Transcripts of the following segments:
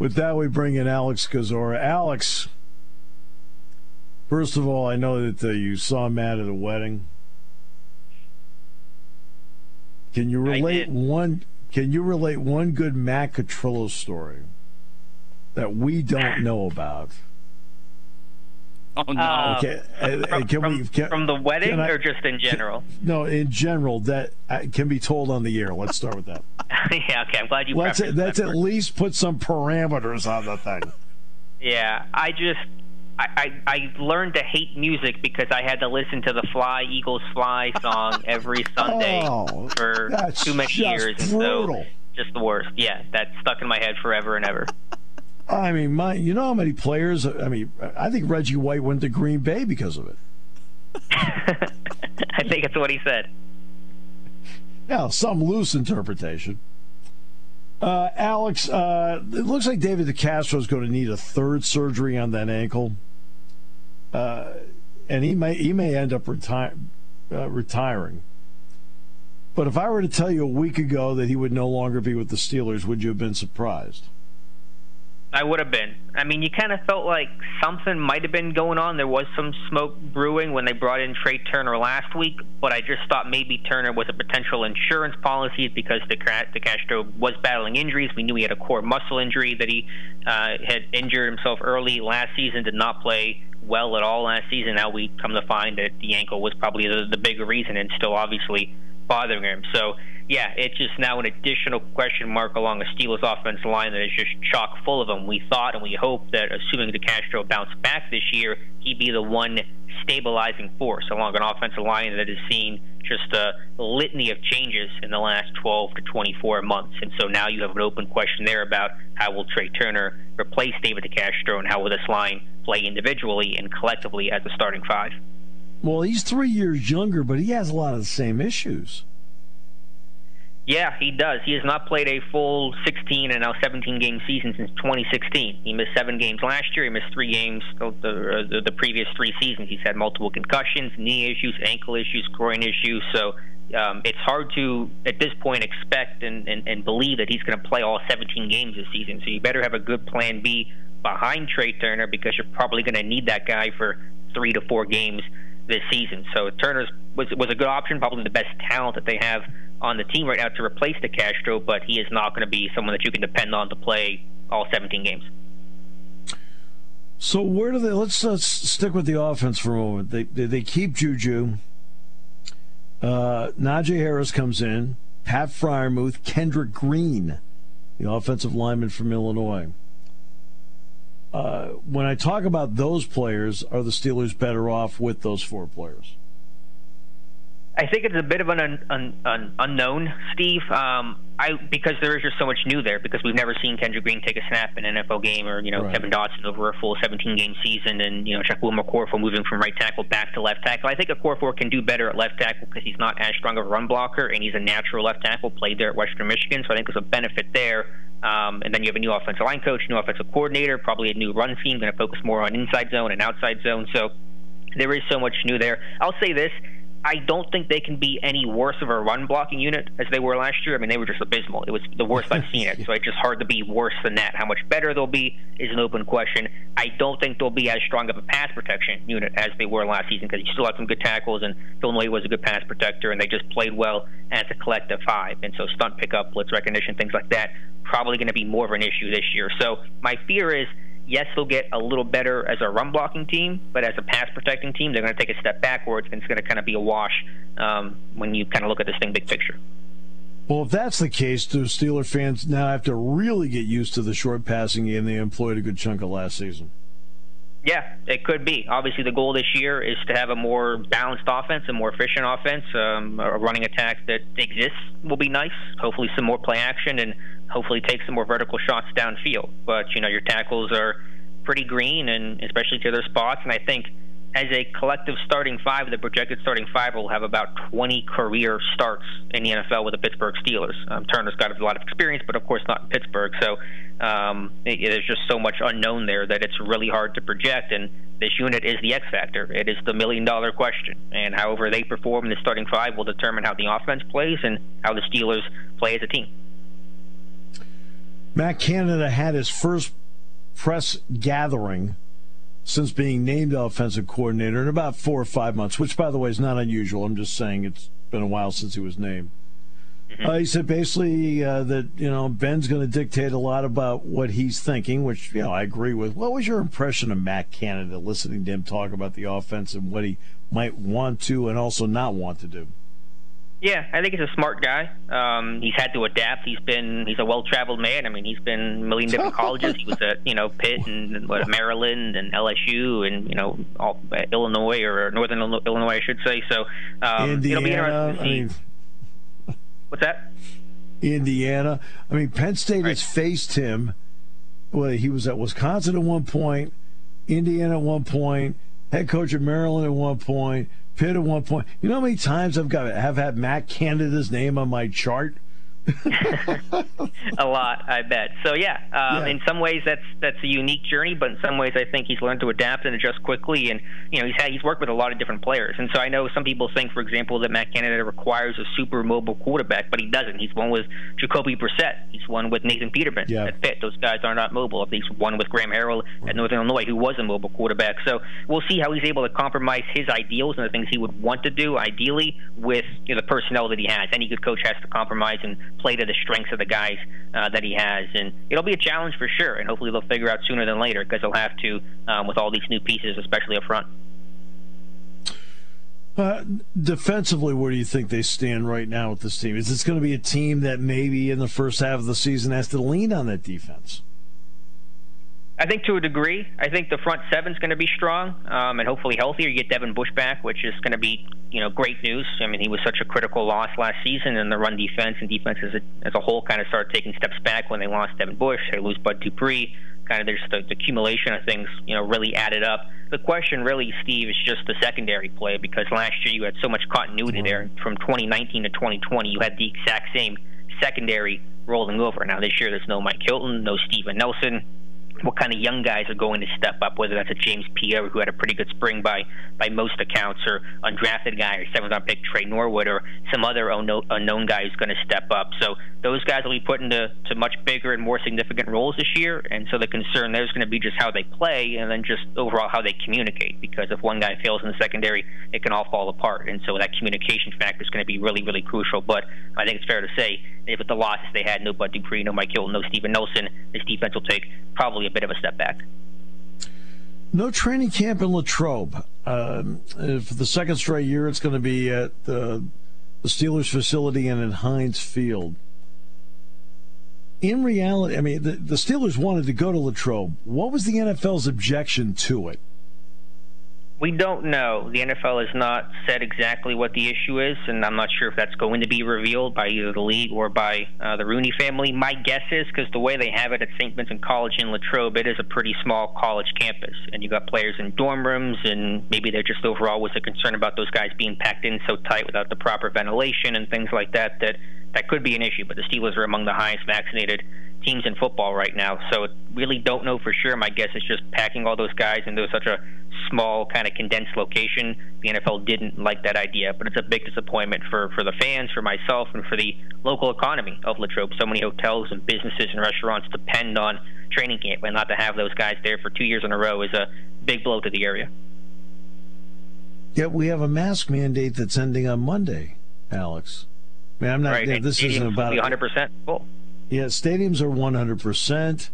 With that, we bring in Alex Kozora. Alex, first of all, I know that you saw Matt at a wedding. Can you relate one? Can you relate one good Matt Catrillo story that we don't know about? Oh no! Okay. From the wedding or just in general? No, in general that can be told on the air. Let's start with that. Yeah, okay. I'm glad you. Let's at least put some parameters on the thing. Yeah, I learned to hate music because I had to listen to the Fly Eagles Fly song every Sunday for too many years, and so just the worst. Yeah, that stuck in my head forever and ever. I mean, you know how many players? I mean, I think Reggie White went to Green Bay because of it. I think it's what he said. Yeah, some loose interpretation. Alex, it looks like David DeCastro is going to need a third surgery on that ankle, and he may end up retiring. But if I were to tell you a week ago that he would no longer be with the Steelers, would you have been surprised? I would have been. I mean, you kind of felt like something might have been going on. There was some smoke brewing when they brought in Trey Turner last week, but I just thought maybe Turner was a potential insurance policy because DeCastro was battling injuries. We knew he had a core muscle injury that he had injured himself early last season, did not play well at all last season. Now we come to find that the ankle was probably the bigger reason and still obviously bothering him. So, yeah, it's just now an additional question mark along the Steelers offensive line that is just chock full of them. We thought and we hoped that assuming DeCastro bounced back this year, he'd be the one stabilizing force along an offensive line that has seen just a litany of changes in the last 12 to 24 months. And so now you have an open question there about how will Trey Turner replace David DeCastro and how will this line play individually and collectively as a starting five. Well, he's 3 years younger, but he has a lot of the same issues. Yeah, he does. He has not played a full 16 and now 17-game season since 2016. He missed 7 games last year. He missed 3 games the previous 3 seasons. He's had multiple concussions, knee issues, ankle issues, groin issues. So it's hard to, at this point, expect and believe that he's going to play all 17 games this season. So you better have a good plan B behind Trey Turner because you're probably going to need that guy for 3 to 4 games this season. So Turner was a good option, probably the best talent that they have on the team right now to replace DeCastro, but he is not going to be someone that you can depend on to play all 17 games. So where do they? Let's stick with the offense for a moment. They keep Juju. Najee Harris comes in. Pat Freiermuth, Kendrick Green, the offensive lineman from Illinois. When I talk about those players, are the Steelers better off with those 4 players? I think it's a bit of an unknown, Steve, because there is just so much new there, because we've never seen Kendrick Green take a snap in an NFL game or, right. Kevin Dotson over a full 17-game season and, Chukwuma Okorafor moving from right tackle back to left tackle. I think Okorafor can do better at left tackle because he's not as strong of a run blocker and he's a natural left tackle, played there at Western Michigan, so I think there's a benefit there. And then you have a new offensive line coach, new offensive coordinator, probably a new run scheme, going to focus more on inside zone and outside zone. So there is so much new there. I'll say this. I don't think they can be any worse of a run-blocking unit as they were last year. I mean, they were just abysmal. It was the worst I've seen it, so it's just hard to be worse than that. How much better they'll be is an open question. I don't think they'll be as strong of a pass protection unit as they were last season because you still had some good tackles, and Illinois was a good pass protector, and they just played well as a collective 5. And so stunt pickup, blitz recognition, things like that, probably going to be more of an issue this year. So my fear is, yes, they'll get a little better as a run-blocking team, but as a pass-protecting team, they're going to take a step backwards, and it's going to kind of be a wash when you kind of look at this thing big picture. Well, if that's the case, do Steeler fans now have to really get used to the short passing game they employed a good chunk of last season? Yeah, it could be. Obviously, the goal this year is to have a more balanced offense, a more efficient offense. A running attack that exists will be nice. Hopefully some more play action and hopefully take some more vertical shots downfield. But, your tackles are pretty green, and especially to their spots. And I think as a collective starting 5, the projected starting 5 will have about 20 career starts in the NFL with the Pittsburgh Steelers. Turner's got a lot of experience, but of course not in Pittsburgh. So there's just so much unknown there that it's really hard to project. And this unit is the X factor. It is the million-dollar question. And however they perform in the starting 5 will determine how the offense plays and how the Steelers play as a team. Matt Canada had his first press gathering since being named offensive coordinator in about 4 or 5 months, which, by the way, is not unusual. I'm just saying it's been a while since he was named. He said basically that, Ben's going to dictate a lot about what he's thinking, which, I agree with. What was your impression of Matt Canada, listening to him talk about the offense and what he might want to and also not want to do? Yeah, I think he's a smart guy. He's had to adapt. He's a well-traveled man. I mean, he's been a million different colleges. He was at Pitt and Maryland and LSU and all Illinois or Northern Illinois, I should say. So it'll be interesting to see. What's that? Indiana. I mean, Penn State has faced him. Well, he was at Wisconsin at one point, Indiana at one point, head coach at Maryland at one point, Pitt at one point. You know how many times have had Matt Canada's name on my chart? A lot, I bet. So in some ways that's a unique journey, but in some ways I think he's learned to adapt and adjust quickly, and he's worked with a lot of different players. And so I know some people think, for example, that Matt Canada requires a super mobile quarterback, but he doesn't. He's won with Jacoby Brissett. He's won with Nathan Peterman at Pitt. Those guys are not mobile. He's won with Graham Harrell at Northern Illinois, who was a mobile quarterback. So we'll see how he's able to compromise his ideals and the things he would want to do, ideally, with the personnel that he has. Any good coach has to compromise and play to the strengths of the guys that he has, and it'll be a challenge for sure, and hopefully they'll figure out sooner than later, because they'll have to with all these new pieces, especially up front. Defensively, where do you think they stand right now with this team? Is this going to be a team that maybe in the first half of the season has to lean on that defense? I think to a degree. I think the front seven's going to be strong and hopefully healthier. You get Devin Bush back, which is going to be great news. I mean, he was such a critical loss last season, and the run defense and defense as a whole kind of started taking steps back when they lost Devin Bush. They lose Bud Dupree. Kind of there's the accumulation of things really added up. The question really, Steve, is just the secondary play, because last year you had so much continuity there. From 2019 to 2020, you had the exact same secondary rolling over. Now this year there's no Mike Hilton, no Steven Nelson. What kind of young guys are going to step up, whether that's a James Pierre, who had a pretty good spring by most accounts, or undrafted guy, or seventh-round pick Trey Norwood, or some other unknown guy who's going to step up. So those guys will be put into much bigger and more significant roles this year, and so the concern there is going to be just how they play, and then just overall how they communicate, because if one guy fails in the secondary, it can all fall apart, and so that communication factor is going to be really, really crucial. But I think it's fair to say, if with the losses they had, no Bud Dupree, no Mike Hilton, no Steven Nelson, this defense will take probably a bit of a step back. No training camp in Latrobe. For the second straight year, it's going to be at the Steelers facility and in Heinz Field. In reality, I mean, the Steelers wanted to go to Latrobe. What was the NFL's objection to it? We don't know. The NFL has not said exactly what the issue is, and I'm not sure if that's going to be revealed by either the league or by the Rooney family. My guess is, because the way they have it at St. Vincent College in Latrobe, it is a pretty small college campus, and you got players in dorm rooms, and maybe there just overall was a concern about those guys being packed in so tight without the proper ventilation and things like that, that could be an issue. But the Steelers are among the highest vaccinated teams in football right now, so really don't know for sure. My guess is just packing all those guys into such a small, kind of condensed location. The NFL didn't like that idea, but it's a big disappointment for the fans, for myself, and for the local economy of Latrobe. So many hotels and businesses and restaurants depend on training camp, and not to have those guys there for 2 years in a row is a big blow to the area. Yet we have a mask mandate that's ending on Monday, Alex. I mean, I'm not. Right. This isn't about 100% full. Yeah, stadiums are 100%.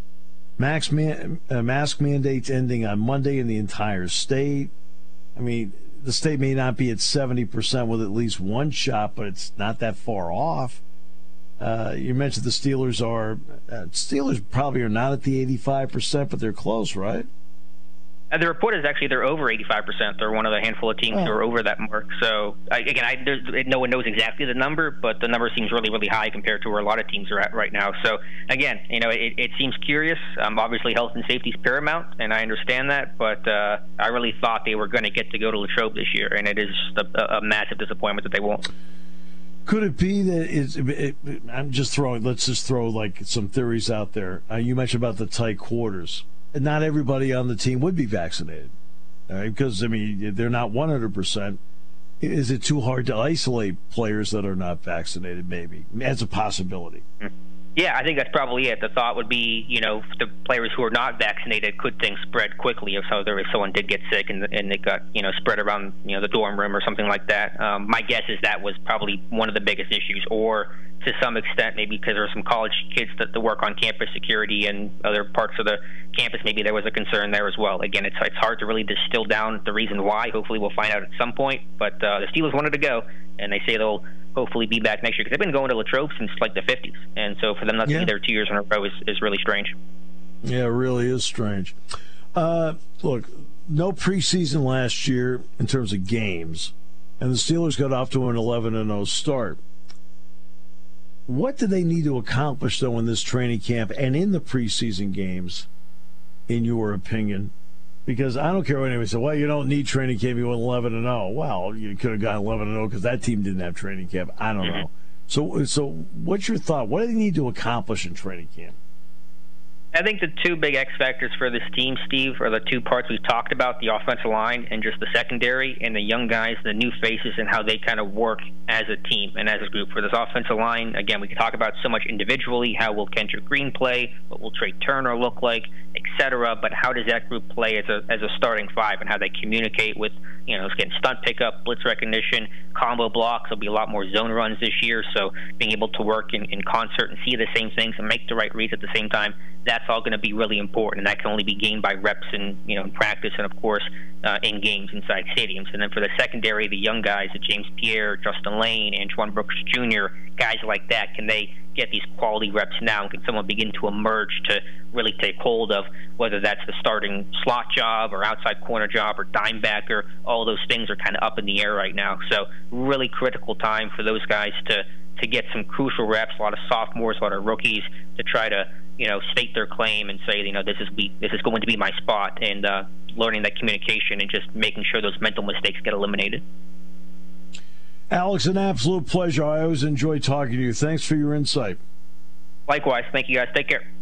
Mask mandates ending on Monday in the entire state. I mean, the state may not be at 70% with at least one shot, but it's not that far off. You mentioned the Steelers probably are not at the 85%, but they're close, right? The report is actually they're over 85%. They're one of the handful of teams who are over that mark. So, no one knows exactly the number, but the number seems really, really high compared to where a lot of teams are at right now. So, again, it seems curious. Obviously, health and safety is paramount, and I understand that, but I really thought they were going to get to go to Latrobe this year, and it is a massive disappointment that they won't. Could it be that let's just throw like some theories out there. You mentioned about the tight quarters. Not everybody on the team would be vaccinated, right? Because, I mean, they're not 100%. Is it too hard to isolate players that are not vaccinated, maybe, as a possibility? Yeah, I think that's probably it. The thought would be, the players who are not vaccinated, could things spread quickly if someone did get sick and it got, spread around, the dorm room or something like that. My guess is that was probably one of the biggest issues, or to some extent, maybe because there are some college kids that work on campus security and other parts of the campus, maybe there was a concern there as well. Again, it's hard to really distill down the reason why. Hopefully we'll find out at some point. But the Steelers wanted to go, and they say they'll hopefully be back next year, because they've been going to Latrobe since like the 50s. And so for them not to be there 2 years in a row is really strange. Yeah, it really is strange. Look, no preseason last year in terms of games, and the Steelers got off to an 11-0 start. What do they need to accomplish, though, in this training camp and in the preseason games, in your opinion? Because I don't care what anybody says, well, you don't need training camp, you went 11-0. Well, you could have gotten 11-0 because that team didn't have training camp. I don't know. So what's your thought? What do they need to accomplish in training camp? I think the two big X factors for this team, Steve, are the two parts we've talked about, the offensive line and just the secondary, and the young guys, the new faces, and how they kind of work as a team and as a group. For this offensive line, again, we can talk about so much individually. How will Kendrick Green play? What will Trey Turner look like, etc.? But how does that group play as a starting five, and how they communicate with, getting stunt pickup, blitz recognition, combo blocks? There'll be a lot more zone runs this year, so being able to work in concert and see the same things and make the right reads at the same time, that's all going to be really important, and that can only be gained by reps and in practice, and of course in games inside stadiums. And then for the secondary, the young guys, James Pierre, Justin Lane, Antoine Brooks Jr., guys like that, can they get these quality reps now? And can someone begin to emerge to really take hold of whether that's the starting slot job or outside corner job or dime backer? All those things are kind of up in the air right now. So really critical time for those guys to get some crucial reps. A lot of sophomores, a lot of rookies, to try to state their claim and say, this is going to be my spot, and learning that communication and just making sure those mental mistakes get eliminated. Alex, an absolute pleasure. I always enjoy talking to you. Thanks for your insight. Likewise. Thank you, guys. Take care.